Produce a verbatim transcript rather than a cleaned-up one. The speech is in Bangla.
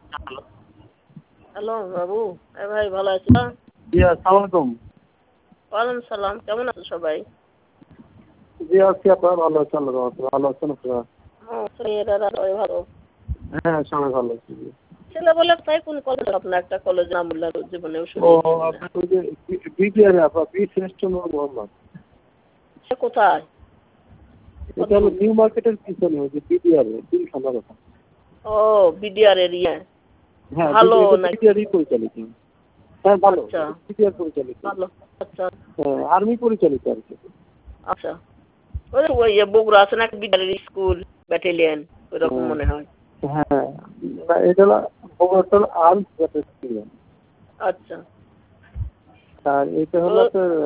হ্যালো হ্যালো বাবু, এ ভাই ভালো আছিস না? জি আসসালামু আলাইকুম। ওয়ালাইকুম সালাম, কেমন আছো সবাই? জি আছি আপনারা ভালো আছেন, আল্লাহর রহমতে ভালো আছেন আপনারা? হ্যাঁ ছেলেরা সবাই ভালো। হ্যাঁ সবাই ভালো আছি। ছেলে বলে তাই কোন কলেজ আপনার একটা কলেজ নাম বললেন জীবনেও ও শুনেছি না। আপনার ওই যে বিপিআর আপনার বি শ্রেষ্ঠ নূর মোহাম্মদ। সে কোথায়? এটা হলো নিউ মার্কেটের পিছনে ওই যে বিপিআর তিন খানা কথা। ও বিডিআর এরিয়া। হ্যাঁ ভালো নাকি? বিপিআরই পরিচালিত। হ্যাঁ ভালো আচ্ছা বিপিআর পরিচালিত। ভালো। আচ্ছা হ্যাঁ আর্মি পরিচালিত আর কি। আচ্ছা ওই যে ওই যে বগুড়া আছে না বিডিআর স্কুল ব্যাটালিয়ন ওইরকম হ্যাঁ মনে হয়। হ্যাঁ না, এটা হলো বগুড়ার আর্মস ব্যাটালিয়ন। আচ্ছা আর এটা হলো তো আপনার